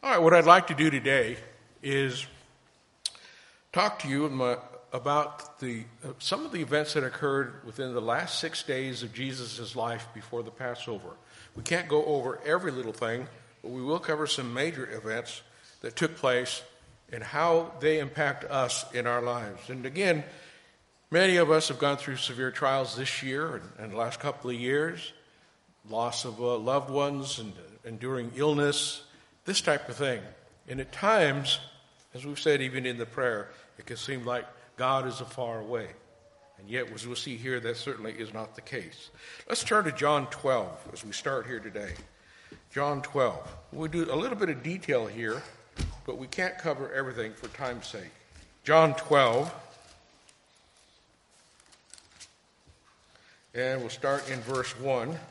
All right, what I'd like to do today is talk to you about some of the events that occurred within the last 6 days of Jesus' life before the Passover. We can't go over every little thing, but we will cover some major events that took place and how they impact us in our lives. And again, many of us have gone through severe trials this year and the last couple of years, loss of loved ones and enduring illness, this type of thing. And at times, as we've said even in the prayer, it can seem like God is afar away. And yet, as we'll see here, that certainly is not the case. Let's turn to John 12 as we start here today. John 12. We'll do a little bit of detail here, but we can't cover everything for time's sake. John 12. And we'll start in verse 1. As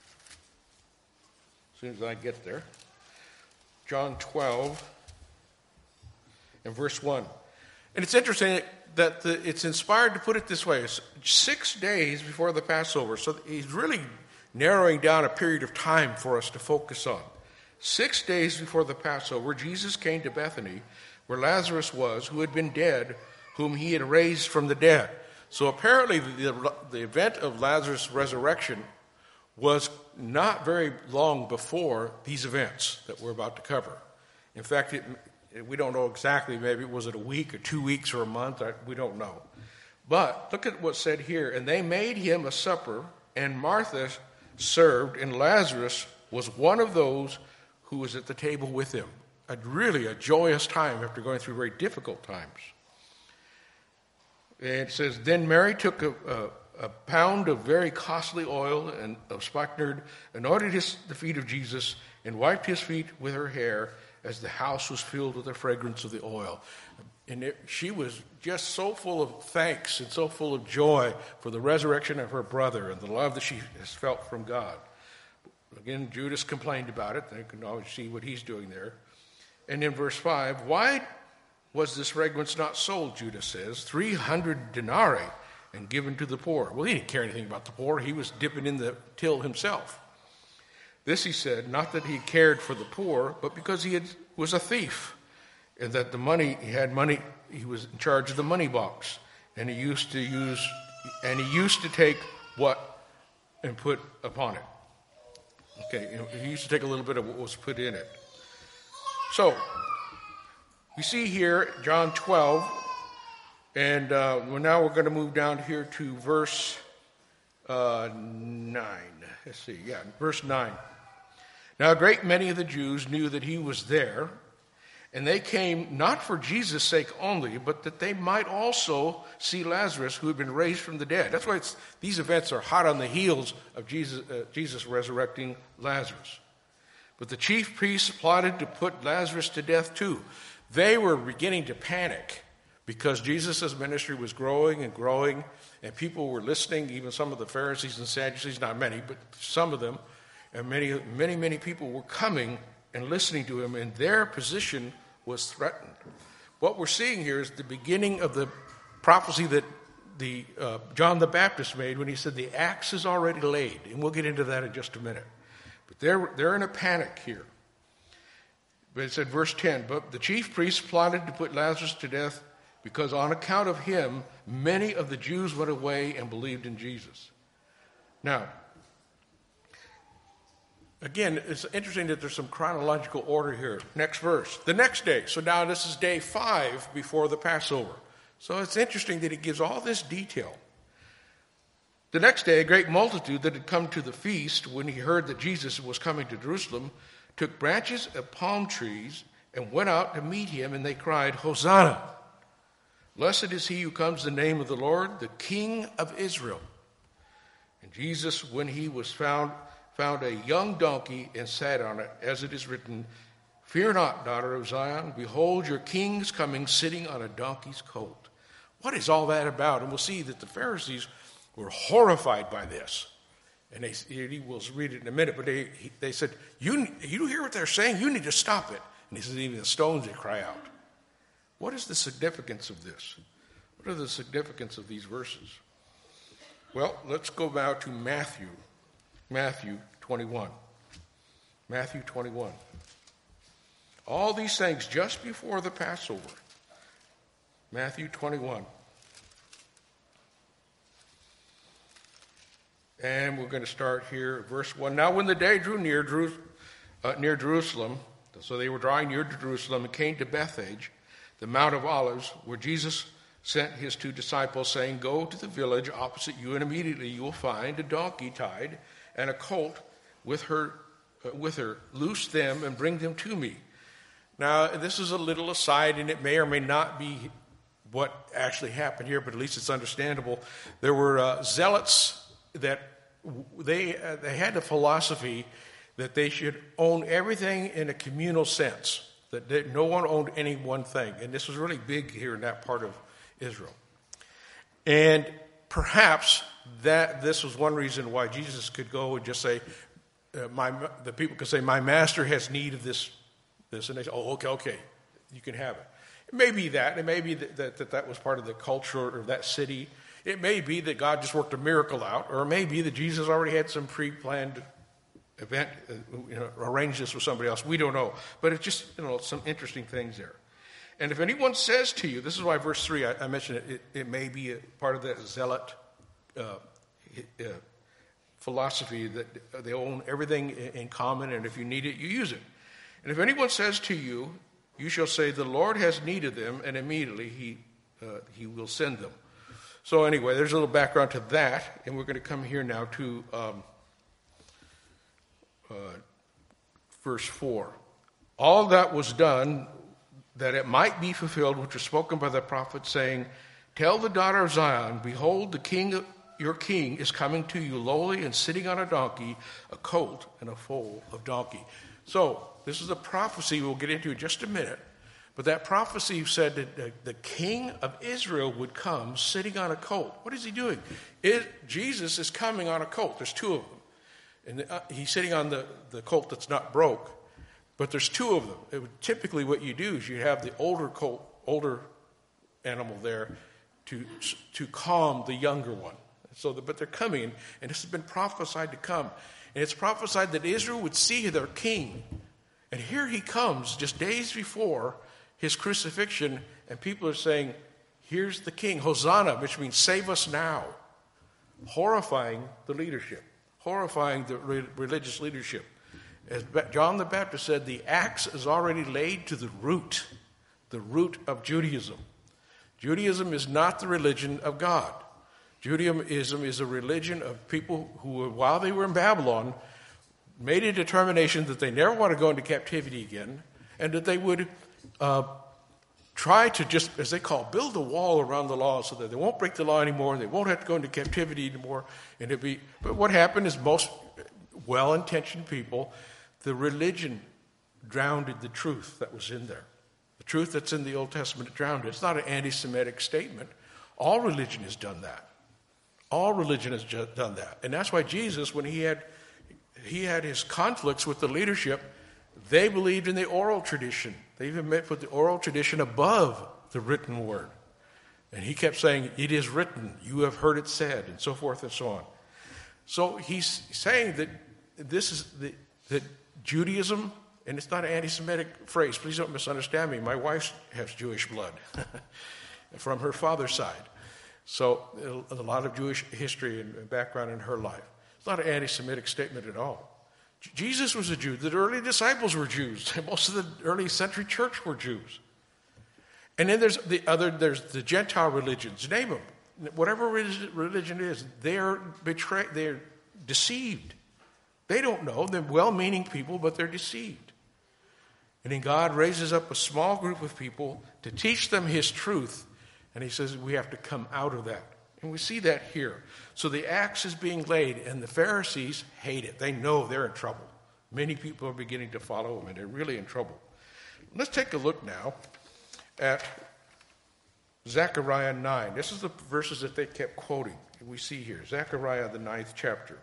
soon as I get there. John 12 and verse 1. And it's interesting that it's inspired to put it this way. It's 6 days before the Passover. So he's really narrowing down a period of time for us to focus on. 6 days before the Passover, Jesus came to Bethany, where Lazarus was, who had been dead, whom he had raised from the dead. So apparently the event of Lazarus' resurrection was not very long before these events that we're about to cover. In fact, we don't know exactly. Maybe was it a week or 2 weeks or a month? We don't know. But look at what's said here. And they made him a supper, and Martha served, and Lazarus was one of those who was at the table with him. Really a joyous time after going through very difficult times. And it says, then Mary took a pound of very costly oil and of spikenard, anointed the feet of Jesus, and wiped his feet with her hair, as the house was filled with the fragrance of the oil. And she was just so full of thanks and so full of joy for the resurrection of her brother and the love that she has felt from God. Again, Judas complained about it. They can always see what he's doing there. And in verse 5, why was this fragrance not sold, Judas says, 300 denarii and given to the poor? Well, he didn't care anything about the poor. He was dipping in the till himself. This he said, not that he cared for the poor, but because he was a thief, and that he was in charge of the money box, and he used to take what and put upon it. Okay, he used to take a little bit of what was put in it. So we see here John 12, and now we're going to move down here to verse 9. Let's see, verse 9. Now a great many of the Jews knew that he was there, and they came not for Jesus' sake only, but that they might also see Lazarus, who had been raised from the dead. That's why these events are hot on the heels of Jesus resurrecting Lazarus. But the chief priests plotted to put Lazarus to death too. They were beginning to panic because Jesus' ministry was growing and growing, and people were listening, even some of the Pharisees and Sadducees, not many, but some of them. And many people were coming and listening to him, and their position was threatened. What we're seeing here is the beginning of the prophecy that John the Baptist made when he said the axe is already laid. And we'll get into that in just a minute. But they're in a panic here. But it said, verse 10, but the chief priests plotted to put Lazarus to death because on account of him, many of the Jews went away and believed in Jesus. Now, again, it's interesting that there's some chronological order here. Next verse. The next day. So now this is day 5 before the Passover. So it's interesting that it gives all this detail. The next day, a great multitude that had come to the feast when he heard that Jesus was coming to Jerusalem took branches of palm trees and went out to meet him, and they cried, Hosanna! Blessed is he who comes in the name of the Lord, the King of Israel. And Jesus, when he was found a young donkey and sat on it, as it is written, fear not, daughter of Zion. Behold, your king is coming, sitting on a donkey's colt. What is all that about? And we'll see that the Pharisees were horrified by this. And we'll read it in a minute, but they said, you hear what they're saying? You need to stop it. And he says, even the stones, they cry out. What is the significance of this? What are the significance of these verses? Well, let's go now to Matthew 21. Matthew 21. All these things just before the Passover. Matthew 21. And we're going to start here, verse 1. Now when the day drew near Jerusalem, so they were drawing near to Jerusalem, and came to Bethphage, the Mount of Olives, where Jesus sent his 2 disciples, saying, Go to the village opposite you, and immediately you will find a donkey tied and a colt with her. Loose them and bring them to me. Now, this is a little aside, and it may or may not be what actually happened here, but at least it's understandable. There were zealots that they had the philosophy that they should own everything in a communal sense, that no one owned any one thing. And this was really big here in that part of Israel. And perhaps that this was one reason why Jesus could go and just say, the people could say, my master has need of this, and they say, oh, okay, you can have it. It may be that. It may be that was part of the culture of that city. It may be that God just worked a miracle out, or it may be that Jesus already had some pre-planned event, arranged this with somebody else. We don't know. But it's just, some interesting things there. And if anyone says to you, this is why verse 3, I mentioned it may be a part of that zealot philosophy that they own everything in common, and if you need it, you use it. And if anyone says to you, you shall say, the Lord has need of them, and immediately he will send them. So anyway, there's a little background to that, and we're going to come here now to verse 4. All that was done that it might be fulfilled, which was spoken by the prophet, saying, Tell the daughter of Zion, behold, your king is coming to you lowly and sitting on a donkey, a colt, and a foal of donkey. So, this is a prophecy we'll get into in just a minute. But that prophecy said that the king of Israel would come sitting on a colt. What is he doing? Jesus is coming on a colt. There's 2 of them. And he's sitting on the colt that's not broke. But there's 2 of them. Typically what you do is you have the older animal there to calm the younger one. But they're coming, and this has been prophesied to come. And it's prophesied that Israel would see their king. And here he comes just days before his crucifixion, and people are saying, here's the king, Hosanna, which means save us now. Horrifying the leadership, horrifying the religious leadership. As John the Baptist said, the axe is already laid to the root of Judaism. Judaism is not the religion of God. Judaism is a religion of people who, while they were in Babylon, made a determination that they never want to go into captivity again, and that they would try to just, as they call it, build a wall around the law so that they won't break the law anymore, they won't have to go into captivity anymore. But what happened is most well-intentioned people, the religion drowned the truth that was in there. The truth that's in the Old Testament drowned it. It's not an anti-Semitic statement. All religion has done that. All religion has done that. And that's why Jesus, when he had his conflicts with the leadership, they believed in the oral tradition. They even put the oral tradition above the written word. And he kept saying, it is written, you have heard it said, and so forth and so on. So he's saying that that Judaism, and it's not an anti-Semitic phrase, please don't misunderstand me. My wife has Jewish blood from her father's side. So a lot of Jewish history and background in her life. It's not an anti-Semitic statement at all. Jesus was a Jew. The early disciples were Jews. Most of the early century church were Jews. And then there's the Gentile religions. Name them. Whatever religion it is, they're betrayed. They're deceived. They don't know. They're well-meaning people, but they're deceived. And then God raises up a small group of people to teach them his truth. And he says we have to come out of that. And we see that here. So the axe is being laid, and the Pharisees hate it. They know they're in trouble. Many people are beginning to follow him, and they're really in trouble. Let's take a look now at Zechariah 9. This is the verses that they kept quoting. We see here, Zechariah, the 9th chapter.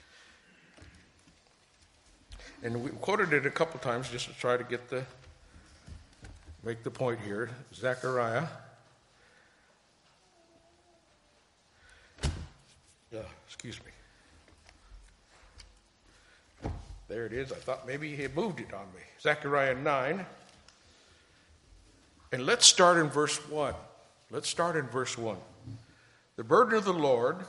And we quoted it a couple times just to try to make the point here. Zechariah. Excuse me. There it is. I thought maybe he had moved it on me. Zechariah 9. And let's start in verse 1. Let's start in verse 1. The burden of the word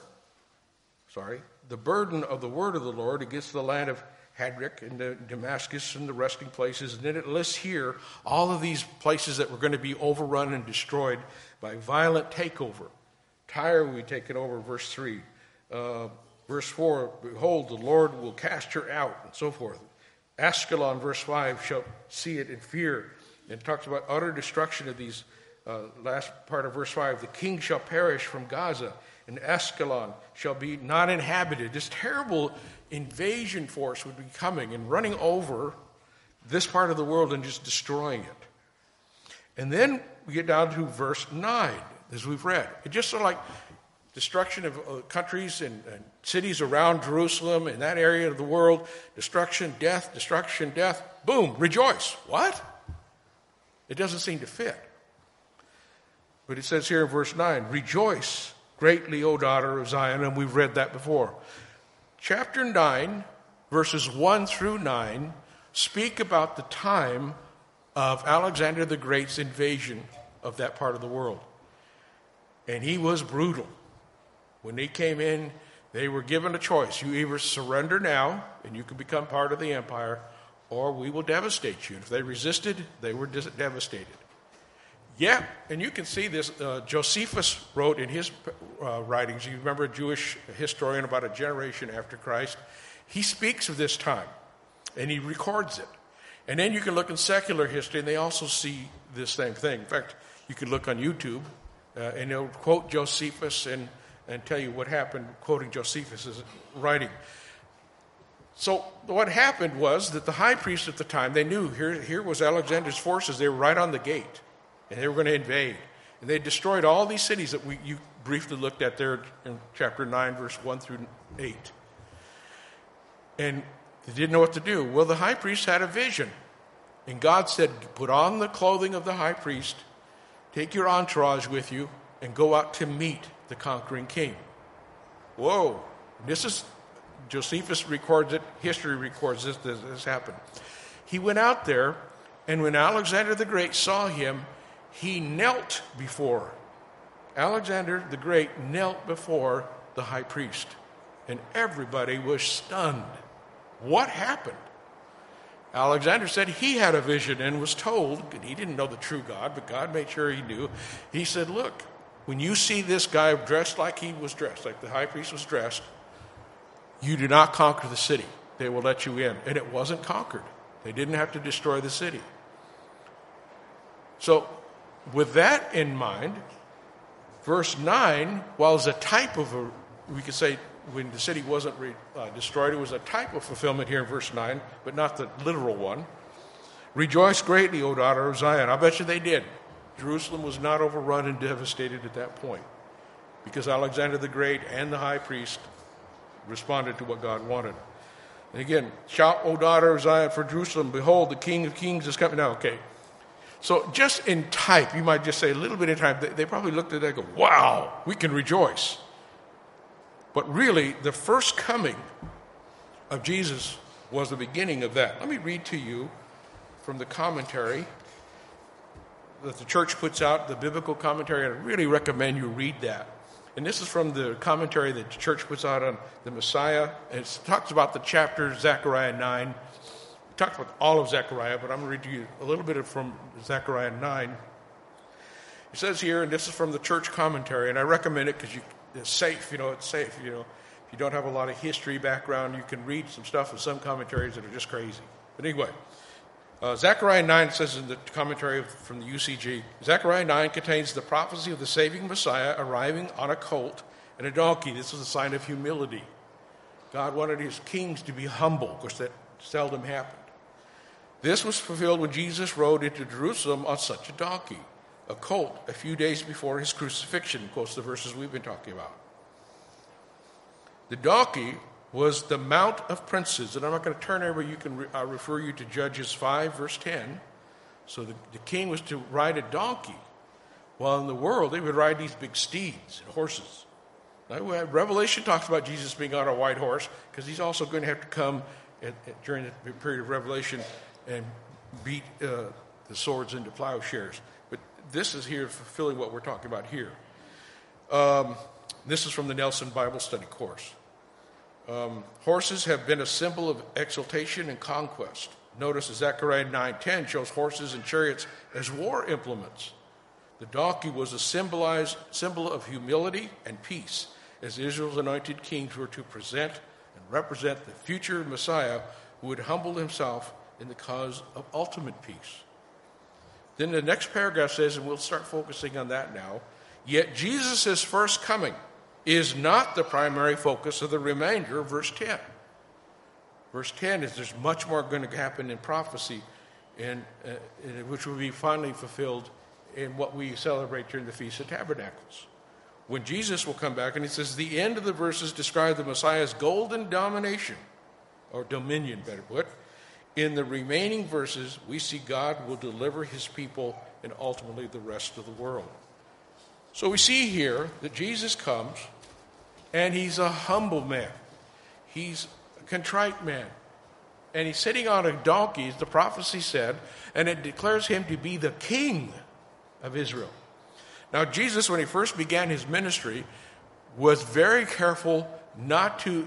of the Lord against the land of Hadric and Damascus and the resting places. And then it lists here all of these places that were going to be overrun and destroyed by violent takeover. Tyre will be taken over, verse 3. Verse 4, behold, the Lord will cast her out, and so forth. Askelon, verse 5, shall see it in fear. And it talks about utter destruction of these, last part of verse 5. The king shall perish from Gaza, and Askelon shall be not inhabited. This terrible invasion force would be coming and running over this part of the world and just destroying it. And then we get down to verse 9, as we've read. It just sort of like destruction of countries and cities around Jerusalem, in that area of the world, destruction, death, boom, rejoice. What? It doesn't seem to fit. But it says here in verse 9, rejoice greatly, O daughter of Zion, and we've read that before. Chapter 9, verses 1 through 9, speak about the time of Alexander the Great's invasion of that part of the world. And he was brutal. When they came in, they were given a choice. You either surrender now, and you can become part of the empire, or we will devastate you. If they resisted, they were devastated. Yeah, and you can see this. Josephus wrote in his writings, you remember a Jewish historian about a generation after Christ, he speaks of this time, and he records it. And then you can look in secular history, and they also see this same thing. In fact, you can look on YouTube, and they'll quote Josephus and tell you what happened, quoting Josephus' writing. So what happened was that the high priest at the time, they knew here was Alexander's forces. They were right on the gate, and they were going to invade. And they destroyed all these cities that you briefly looked at there in chapter 9, verse 1 through 8. And they didn't know what to do. Well, the high priest had a vision. And God said, put on the clothing of the high priest, take your entourage with you, and go out to meet the conquering king. Whoa. This is, Josephus records it, history records this happened. He went out there, and when Alexander the Great saw him, he knelt before. Alexander the Great knelt before the high priest, and everybody was stunned. What happened? Alexander said he had a vision and was told, and he didn't know the true God, but God made sure he knew. He said, look, when you see this guy dressed like he was dressed, like the high priest was dressed, you do not conquer the city. They will let you in. And it wasn't conquered. They didn't have to destroy the city. So, with that in mind, verse 9, while it's a type of we could say when the city wasn't destroyed, it was a type of fulfillment here in verse 9, but not the literal one. Rejoice greatly, O daughter of Zion. I bet you they did. Jerusalem was not overrun and devastated at that point because Alexander the Great and the high priest responded to what God wanted. And again, shout, O daughter of Zion, for Jerusalem, behold, the King of Kings is coming. Now, okay. So just in type, you might just say a little bit in type, they probably looked at that and go, wow, we can rejoice. But really, the first coming of Jesus was the beginning of that. Let me read to you from the commentary that the church puts out, the biblical commentary, and I really recommend you read that. And this is from the commentary that the church puts out on the Messiah. And it talks about the chapter, Zechariah 9. It talks about all of Zechariah, but I'm going to read to you a little bit from Zechariah 9. It says here, and this is from the church commentary, and I recommend it because it's safe. It's safe. If you don't have a lot of history background, you can read some stuff in some commentaries that are just crazy. But anyway, Zechariah 9 says in the commentary from the UCG, Zechariah 9 contains the prophecy of the saving Messiah arriving on a colt and a donkey. This is a sign of humility. God wanted his kings to be humble. Of course, that seldom happened. This was fulfilled when Jesus rode into Jerusalem on such a donkey, a colt, a few days before his crucifixion, quotes the verses we've been talking about. The donkey was the mount of princes. And I'm not going to turn there, but I'll refer you to Judges 5, verse 10. So the king was to ride a donkey. While in the world, they would ride these big steeds and horses. Now, Revelation talks about Jesus being on a white horse because he's also going to have to come during the period of Revelation and beat the swords into plowshares. But this is here fulfilling what we're talking about here. This is from the Nelson Bible Study course. Horses have been a symbol of exaltation and conquest. Notice Zechariah 9:10 shows horses and chariots as war implements. The donkey was a symbol of humility and peace, as Israel's anointed kings were to present and represent the future Messiah who would humble himself in the cause of ultimate peace. Then the next paragraph says, and we'll start focusing on that now, yet Jesus' first coming is not the primary focus of the remainder of verse 10. Verse 10 is there's much more going to happen in prophecy, which will be finally fulfilled in what we celebrate during the Feast of Tabernacles. When Jesus will come back, and it says the end of the verses describe the Messiah's golden domination, or dominion, better put. In the remaining verses, we see God will deliver his people and ultimately the rest of the world. So we see here that Jesus comes, and he's a humble man. He's a contrite man. And he's sitting on a donkey, as the prophecy said, and it declares him to be the king of Israel. Now, Jesus, when he first began his ministry, was very careful not to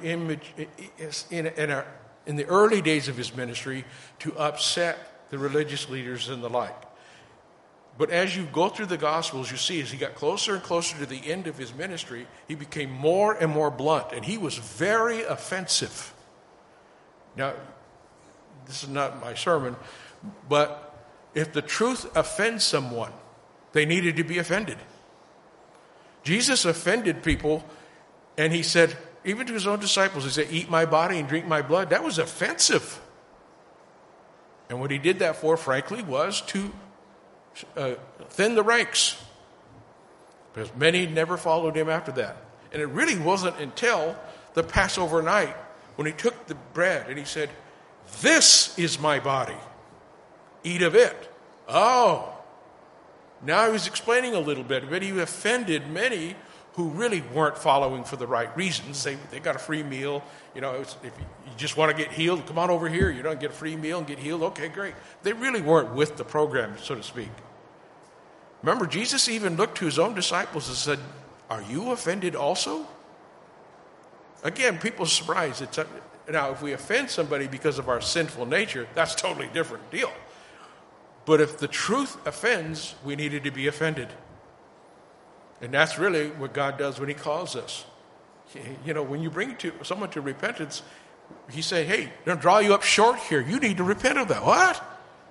in the early days of his ministry, to upset the religious leaders and the like. But as you go through the Gospels, you see as he got closer and closer to the end of his ministry, he became more and more blunt, and he was very offensive. Now, this is not my sermon, but if the truth offends someone, they needed to be offended. Jesus offended people, and he said, even to his own disciples, he said, eat my body and drink my blood. That was offensive. And what he did that for, frankly, was to thin the ranks. Because many never followed him after that. And it really wasn't until the Passover night when he took the bread and he said, this is my body. Eat of it. Oh. Now he was explaining a little bit, but he offended many who really weren't following for the right reasons. They got a free meal. If you just want to get healed, come on over here. You don't get a free meal and get healed. Okay, great. They really weren't with the program, so to speak. Remember, Jesus even looked to his own disciples and said, are you offended also? Again, people are surprised. Now, if we offend somebody because of our sinful nature, that's a totally different deal. But if the truth offends, we needed to be offended. And that's really what God does when he calls us. When you bring someone to repentance, he say, hey, don't draw you up short here. You need to repent of that. What?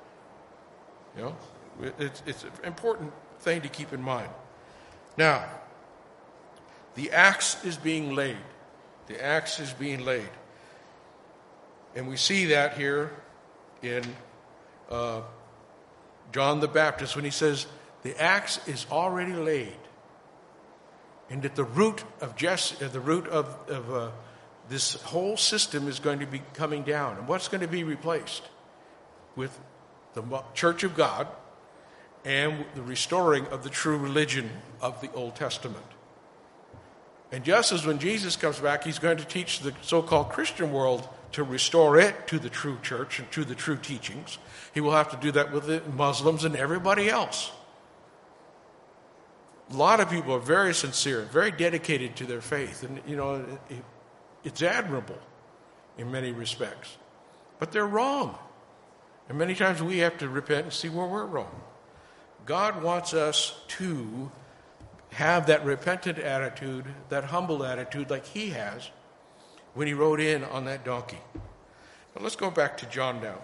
It's an important thing to keep in mind. Now, the axe is being laid. The axe is being laid. And we see that here in John the Baptist when he says, the axe is already laid. And that the root of this whole system is going to be coming down. And what's going to be replaced? With the Church of God and the restoring of the true religion of the Old Testament. And just as when Jesus comes back, he's going to teach the so-called Christian world to restore it to the true church and to the true teachings, he will have to do that with the Muslims and everybody else. A lot of people are very sincere, very dedicated to their faith. And, it's admirable in many respects. But they're wrong. And many times we have to repent and see where we're wrong. God wants us to have that repentant attitude, that humble attitude like he has when he rode in on that donkey. Now let's go back to John now.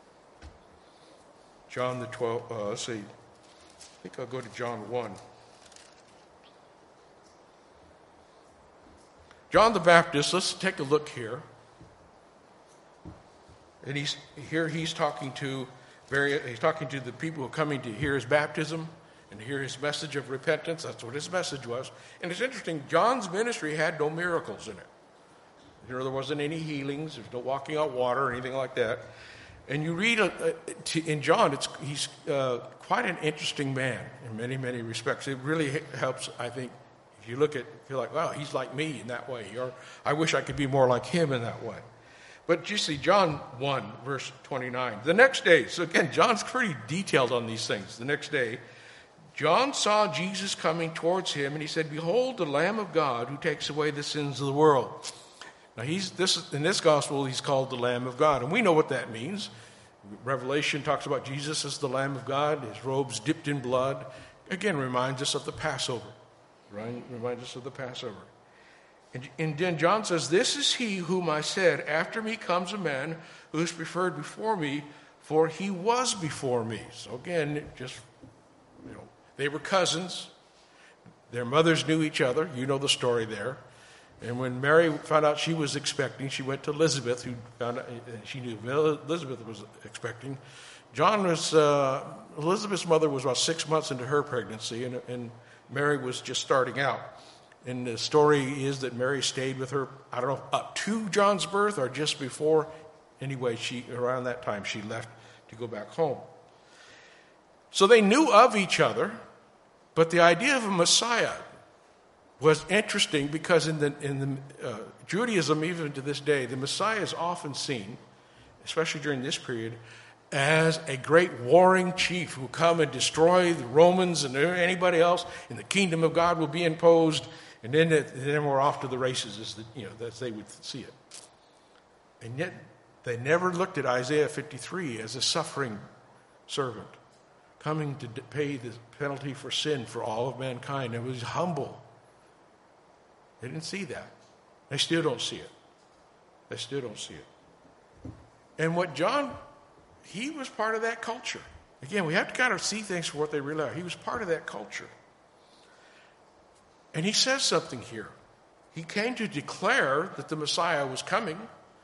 John the 12th, let's see. I think I'll go to John 1. John the Baptist, let's take a look here. And he's talking to the people who are coming to hear his baptism and hear his message of repentance. That's what his message was. And it's interesting, John's ministry had no miracles in it. There wasn't any healings, there's no walking on water or anything like that. And you read in John, he's quite an interesting man in many, many respects. It really helps, I think, if you feel like, wow, he's like me in that way, or I wish I could be more like him in that way. But you see, John 1, verse 29. The next day, so again, John's pretty detailed on these things. The next day, John saw Jesus coming towards him, and he said, "Behold, the Lamb of God who takes away the sins of the world." Now, in this gospel, he's called the Lamb of God, and we know what that means. Revelation talks about Jesus as the Lamb of God, his robes dipped in blood. Again, reminds us of the Passover. Right? Reminds us of the Passover. And then John says, "This is he whom I said, after me comes a man who is preferred before me, for he was before me." So again, they were cousins. Their mothers knew each other. You know the story there. And when Mary found out she was expecting, she went to Elizabeth, who found out she knew Elizabeth was expecting. Elizabeth's mother was about 6 months into her pregnancy, and Mary was just starting out. And the story is that Mary stayed with her, I don't know, up to John's birth or just before. Anyway, around that time she left to go back home. So they knew of each other, but the idea of a Messiah was interesting because in Judaism, even to this day, the Messiah is often seen, especially during this period, as a great warring chief who will come and destroy the Romans and anybody else, and the kingdom of God will be imposed, and then we're off to the races, as they would see it. And yet, they never looked at Isaiah 53 as a suffering servant, coming to pay the penalty for sin for all of mankind. It was humble. They didn't see that. They still don't see it. They still don't see it. And what John, he was part of that culture. Again, we have to kind of see things for what they really are. He was part of that culture. And he says something here. He came to declare that the Messiah was coming.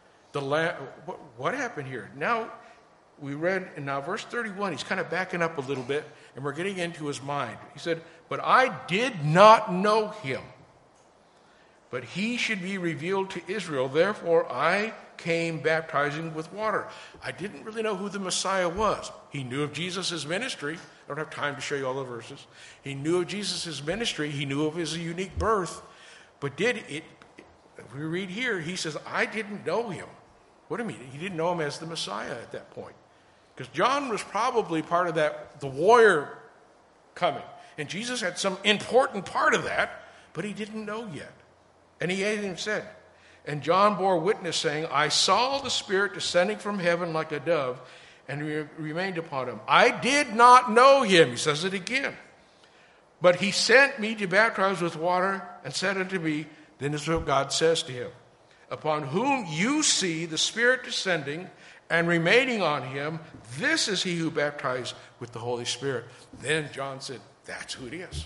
What happened here? Now, we read in verse 31, he's kind of backing up a little bit, and we're getting into his mind. He said, "But I did not know him, but he should be revealed to Israel. Therefore, I came baptizing with water." I didn't really know who the Messiah was. He knew of Jesus' ministry. I don't have time to show you all the verses. He knew of Jesus' ministry. He knew of his unique birth. But if we read here, he says, "I didn't know him." What do you mean? He didn't know him as the Messiah at that point. Because John was probably part of the warrior coming. And Jesus had some important part of that, but he didn't know yet. And he even said, "And John bore witness, saying, I saw the Spirit descending from heaven like a dove, and remained upon him. I did not know him," he says it again, "but he sent me to baptize with water, and said unto me," then this is what God says to him, "Upon whom you see the Spirit descending and remaining on him, this is he who baptized with the Holy Spirit." Then John said, "That's who it is."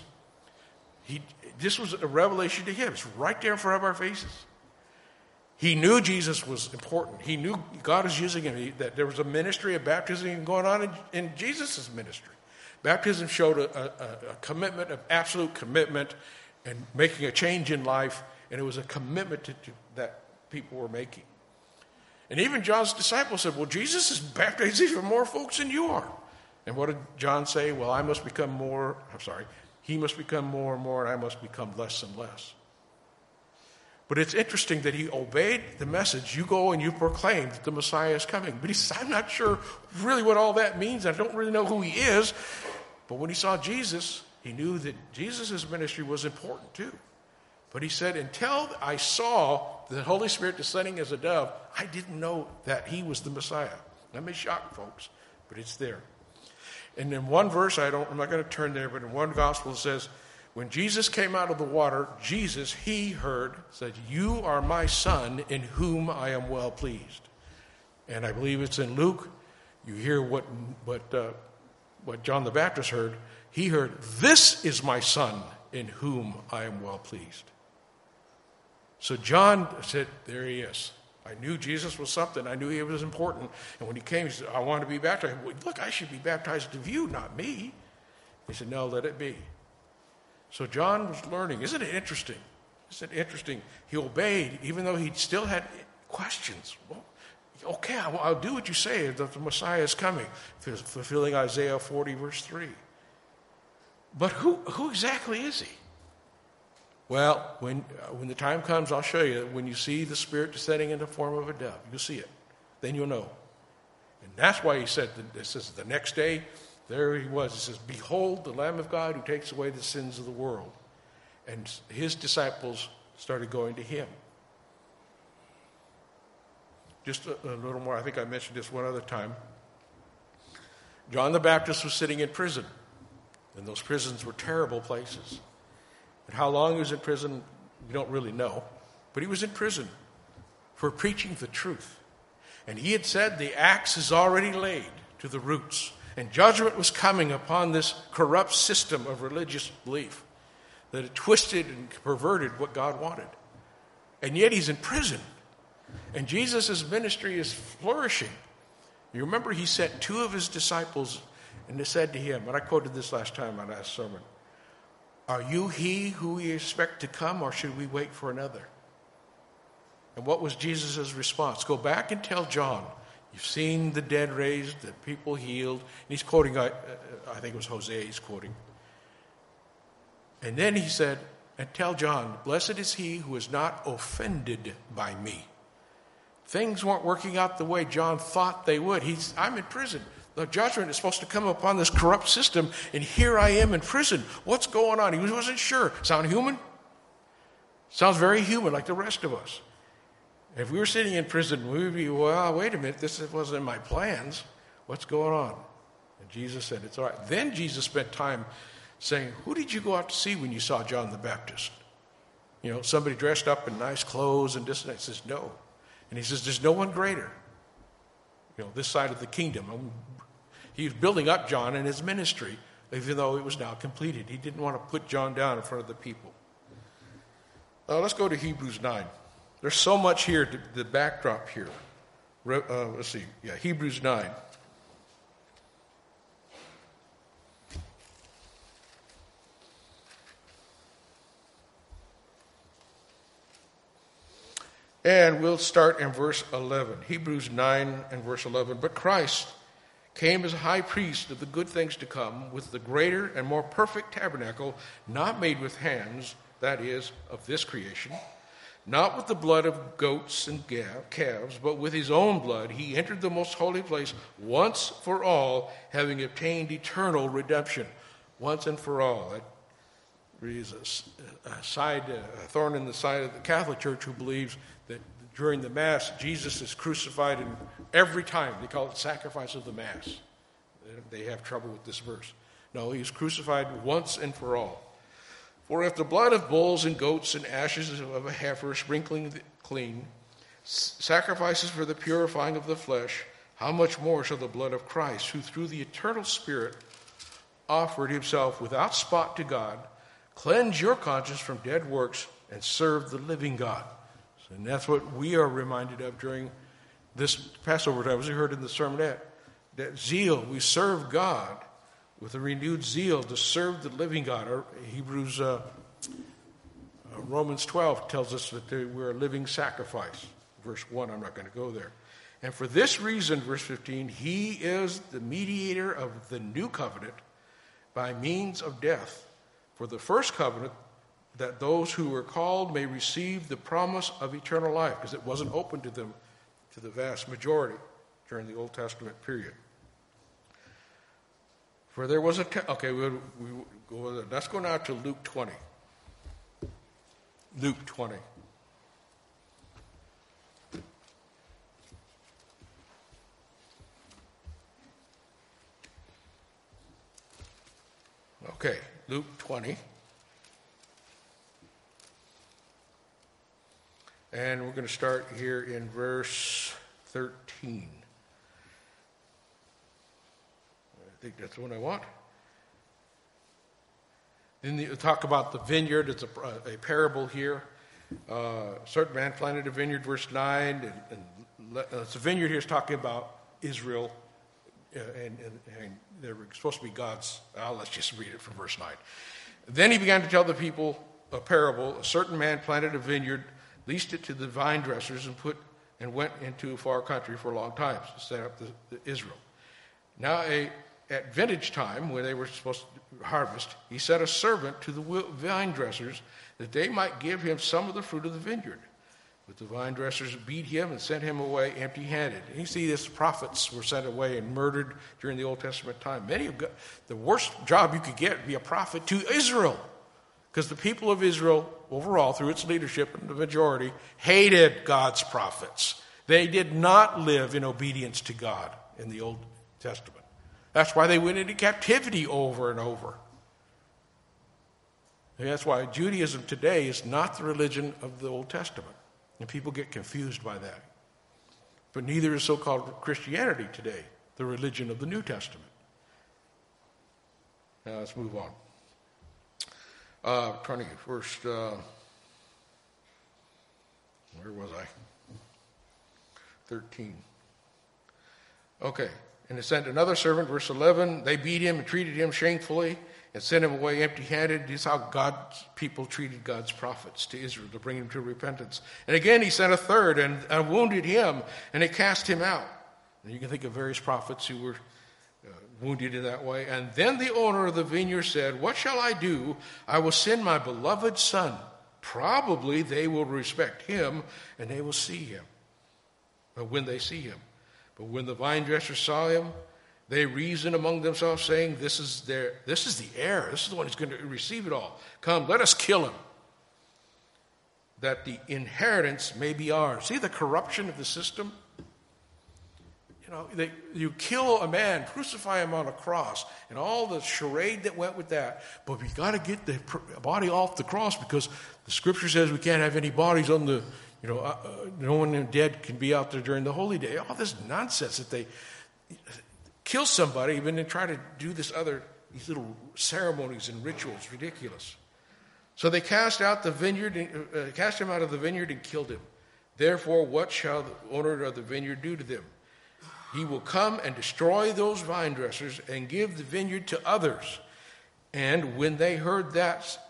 This was a revelation to him. It's right there in front of our faces. He knew Jesus was important. He knew God was using him, that there was a ministry of baptism going on in Jesus' ministry. Baptism showed a commitment, of absolute commitment, and making a change in life, and it was a commitment that people were making. And even John's disciples said, "Well, Jesus is baptizing even more folks than you are." And what did John say? "Well, he must become more and more, and I must become less and less." But it's interesting that he obeyed the message. You go and you proclaim that the Messiah is coming. But he says, "I'm not sure really what all that means. I don't really know who he is." But when he saw Jesus, he knew that Jesus' ministry was important too. But he said, "Until I saw the Holy Spirit descending as a dove, I didn't know that he was the Messiah." That may shock folks, but it's there. And in one verse, I'm not going to turn there, but in one gospel it says, when Jesus came out of the water, he said, "You are my son in whom I am well pleased." And I believe it's in Luke. You hear what John the Baptist heard. He heard, "This is my son in whom I am well pleased." So John said, there he is. I knew Jesus was something. I knew he was important. And when he came, he said, "I want to be baptized." "Well, look, I should be baptized of you, not me." He said, "No, let it be." So John was learning. Isn't it interesting? Isn't it interesting? He obeyed, even though he still had questions. Well, okay, I'll do what you say, that the Messiah is coming, fulfilling Isaiah 40, verse 3. But who exactly is he? Well, when the time comes, I'll show you. When you see the Spirit descending in the form of a dove, you'll see it. Then you'll know. And that's why he said, this is the next day, there he was. He says, behold, the Lamb of God who takes away the sins of the world. And his disciples started going to him. Just a little more. I think I mentioned this one other time. John the Baptist was sitting in prison. And those prisons were terrible places. And how long he was in prison, we don't really know. But he was in prison for preaching the truth. And he had said the axe is already laid to the roots. And judgment was coming upon this corrupt system of religious belief that had twisted and perverted what God wanted. And yet he's in prison. And Jesus' ministry is flourishing. You remember he sent two of his disciples and they said to him, and I quoted this last time on last sermon, are you he who we expect to come, or should we wait for another? And what was Jesus' response? Go back and tell John, you've seen the dead raised, the people healed. And he's quoting, I think it was Hosea he's quoting. And then he said, and tell John, blessed is he who is not offended by me. Things weren't working out the way John thought they would. I'm in prison. The judgment is supposed to come upon this corrupt system, and here I am in prison. What's going on? He wasn't sure. Sound human? Sounds very human, like the rest of us. If we were sitting in prison, we would be, well, wait a minute, this wasn't in my plans. What's going on? And Jesus said, it's all right. Then Jesus spent time saying, who did you go out to see when you saw John the Baptist? You know, somebody dressed up in nice clothes and this and that. He says, no. And he says, there's no one greater. You know, this side of the kingdom. He was building up John in his ministry, even though it was now completed. He didn't want to put John down in front of the people. Let's go to Hebrews 9. There's so much here, the backdrop here. Let's see. Yeah, Hebrews 9. And we'll start in verse 11. Hebrews 9 and verse 11. But Christ came as a high priest of the good things to come, with the greater and more perfect tabernacle, not made with hands, that is, of this creation, not with the blood of goats and calves, but with his own blood. He entered the most holy place once for all, having obtained eternal redemption. Once and for all. That is a thorn in the side of the Catholic Church, who believes that during the Mass, Jesus is crucified, and every time they call it sacrifice of the Mass. They have trouble with this verse. No, he was crucified once and for all. For if the blood of bulls and goats and ashes of a heifer, sprinkling clean, sacrifices for the purifying of the flesh, how much more shall the blood of Christ, who through the eternal Spirit offered himself without spot to God, cleanse your conscience from dead works and serve the living God. And that's what we are reminded of during this Passover time. As we heard in the sermonette, that zeal, we serve God with a renewed zeal to serve the living God. Romans 12 tells us that we're a living sacrifice. Verse 1, I'm not going to go there. And for this reason, verse 15, he is the mediator of the new covenant by means of death. For the first covenant, that those who were called may receive the promise of eternal life, because it wasn't open to them, to the vast majority during the Old Testament period. For there was let's go now to Luke 20. Luke 20. Okay, Luke 20. And we're going to start here in verse 13. I think that's the one I want. Then they talk about the vineyard. It's a parable here. Certain man planted a vineyard, verse 9. And it's a vineyard here is talking about Israel. And they're supposed to be God's. Let's just read it from verse 9. Then he began to tell the people a parable. A certain man planted a vineyard, leased it to the vine dressers, and went into a far country for a long time to set up the Israel. Now at vintage time, when they were supposed to harvest, he sent a servant to the vine dressers that they might give him some of the fruit of the vineyard. But the vine dressers beat him and sent him away empty-handed. And you see, these prophets were sent away and murdered during the Old Testament time. The worst job you could get would be a prophet to Israel, because the people of Israel, overall, through its leadership and the majority, hated God's prophets. They did not live in obedience to God in the Old Testament. That's why they went into captivity over and over. And that's why Judaism today is not the religion of the Old Testament. And people get confused by that. But neither is so-called Christianity today, the religion of the New Testament. Now let's move on. Turning first, where was I? 13. Okay. And they sent another servant, verse 11. They beat him and treated him shamefully and sent him away empty-handed. This is how God's people treated God's prophets to Israel, to bring him to repentance. And again, he sent a third and wounded him, and they cast him out. And you can think of various prophets who were wounded in that way. And then the owner of the vineyard said, "What shall I do? I will send my beloved son. Probably they will respect him, and they will see him when they see him." But when the vine dressers saw him, they reasoned among themselves, saying, This is the heir. This is the one who's going to receive it all. Come, let us kill him, that the inheritance may be ours. See the corruption of the system? You kill a man, crucify him on a cross, and all the charade that went with that. But we got to get the body off the cross, because the Scripture says we can't have any bodies on the, no one dead can be out there during the holy day. All this nonsense that they kill somebody, even then try to do these little ceremonies and rituals. Ridiculous. So they cast him out of the vineyard and killed him. Therefore, what shall the owner of the vineyard do to them? He will come and destroy those vine dressers and give the vineyard to others. And when they heard that,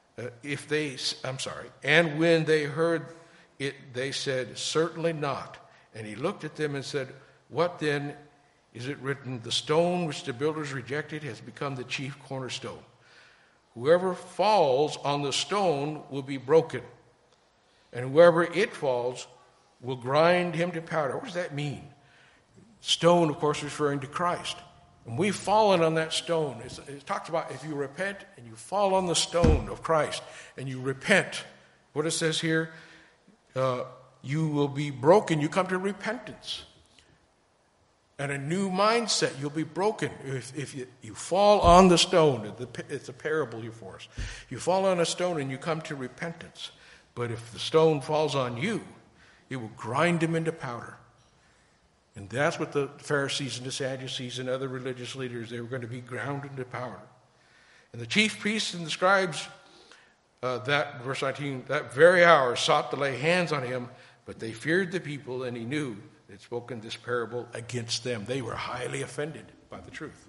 and when they heard it, they said, "Certainly not." And he looked at them and said, "What then is it written? The stone which the builders rejected has become the chief cornerstone. Whoever falls on the stone will be broken, and whoever it falls will grind him to powder." What does that mean? Stone, of course, referring to Christ. And we've fallen on that stone. It talks about if you repent and you fall on the stone of Christ and you repent, what it says here, you will be broken. You come to repentance and a new mindset. You'll be broken if you fall on the stone. It's a parable here for us. You fall on a stone and you come to repentance. But if the stone falls on you, it will grind him into powder. And that's what the Pharisees and the Sadducees and other religious leaders, they were going to be ground into powder. And the chief priests and the scribes, verse 19, that very hour sought to lay hands on him, but they feared the people, and he knew they'd spoken this parable against them. They were highly offended by the truth.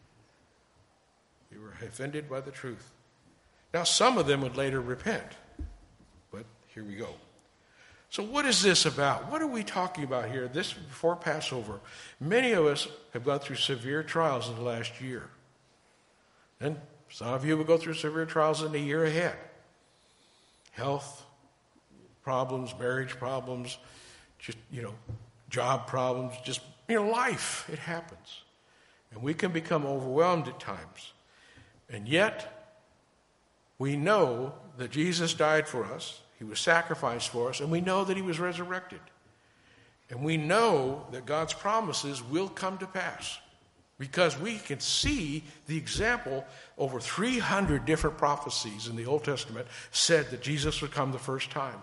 They were offended by the truth. Now, some of them would later repent, but here we go. So what is this about? What are we talking about here? This before Passover. Many of us have gone through severe trials in the last year. And some of you will go through severe trials in the year ahead. Health problems, marriage problems, just, job problems, just, life. It happens. And we can become overwhelmed at times. And yet, we know that Jesus died for us. He was sacrificed for us, and we know that he was resurrected. And we know that God's promises will come to pass because we can see the example. Over 300 different prophecies in the Old Testament said that Jesus would come the first time.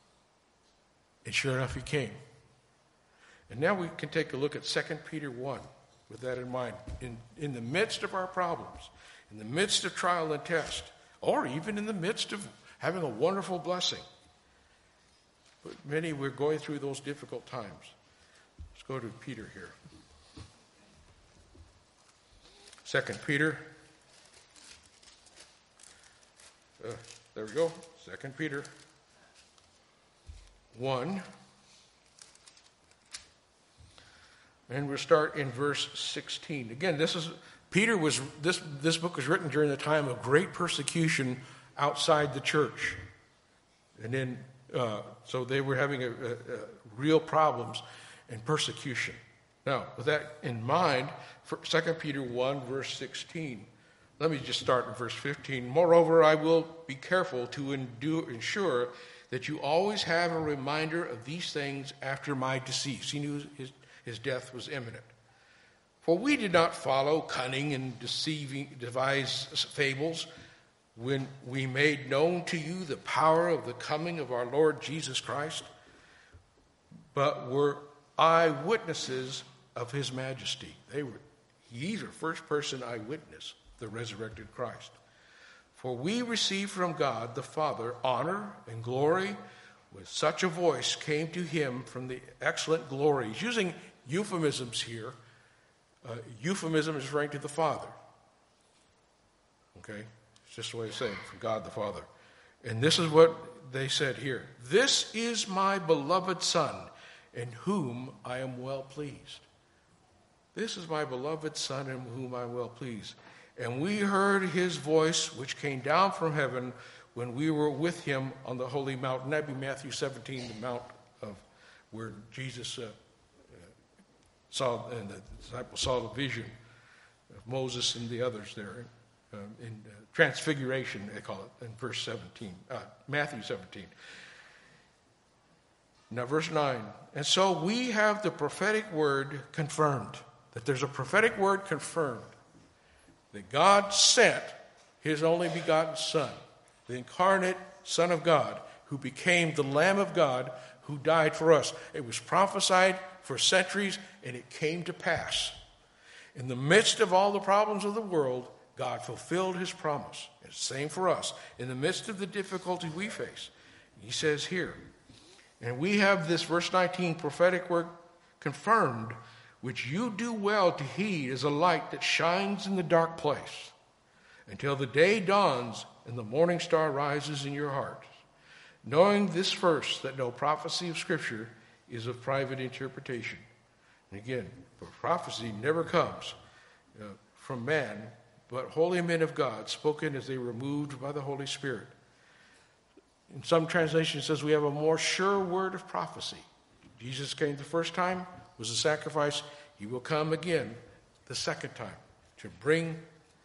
And sure enough, he came. And now we can take a look at 2 Peter 1 with that in mind. In the midst of our problems, in the midst of trial and test, or even in the midst of having a wonderful blessing. But many, we're going through those difficult times. Let's go to Peter here. 2 Peter. There we go. 2 Peter 1. And we'll start in verse 16. Again, this is This book was written during the time of great persecution outside the church. And then, so they were having real problems and persecution. Now, with that in mind, for 2 Peter 1, verse 16, let me just start in verse 15. Moreover, I will be careful to ensure that you always have a reminder of these things after my decease. He knew his death was imminent. For we did not follow cunning and devised fables when we made known to you the power of the coming of our Lord Jesus Christ, but were eyewitnesses of his majesty. He's a first-person eyewitness, the resurrected Christ. For we received from God the Father honor and glory, with such a voice came to him from the excellent glory. He's using euphemisms here. Euphemism is referring to the Father. Okay? It's just a way of saying from God the Father. And this is what they said here. This is my beloved Son, in whom I am well pleased. This is my beloved Son, in whom I am well pleased. And we heard his voice, which came down from heaven when we were with him on the holy mountain. That'd be Matthew 17, the mount of where Jesus saw, and the disciples saw the vision of Moses and the others there in Transfiguration, they call it, in verse 17, Matthew 17. Now, verse 9. And so we have the prophetic word confirmed, that there's a prophetic word confirmed, that God sent his only begotten Son, the incarnate Son of God, who became the Lamb of God, who died for us. It was prophesied for centuries, and it came to pass. In the midst of all the problems of the world, God fulfilled his promise. It's the same for us. In the midst of the difficulty we face, he says here, and we have this, verse 19, prophetic word confirmed, which you do well to heed as a light that shines in the dark place, until the day dawns and the morning star rises in your heart. Knowing this first, that no prophecy of Scripture is of private interpretation. And again, for prophecy never comes from man, but holy men of God, spoken as they were moved by the Holy Spirit. In some translations, it says we have a more sure word of prophecy. Jesus came the first time, was a sacrifice. He will come again the second time to bring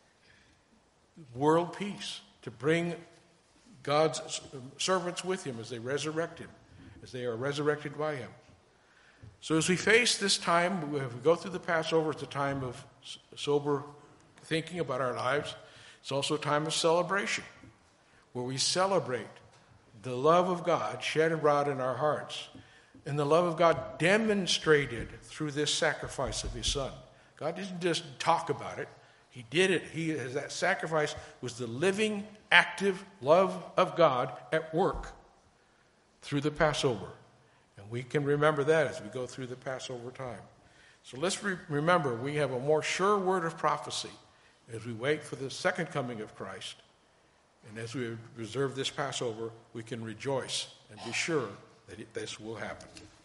world peace, to bring God's servants with him as they resurrect him, as they are resurrected by him. So as we face this time, we go through the Passover, it's a time of sober thinking about our lives. It's also a time of celebration, where we celebrate the love of God shed abroad in our hearts, and the love of God demonstrated through this sacrifice of his Son. God didn't just talk about it. He did it. That sacrifice was the living, active love of God at work through the Passover. And we can remember that as we go through the Passover time. So let's remember, we have a more sure word of prophecy as we wait for the second coming of Christ. And as we observe this Passover, we can rejoice and be sure that this will happen.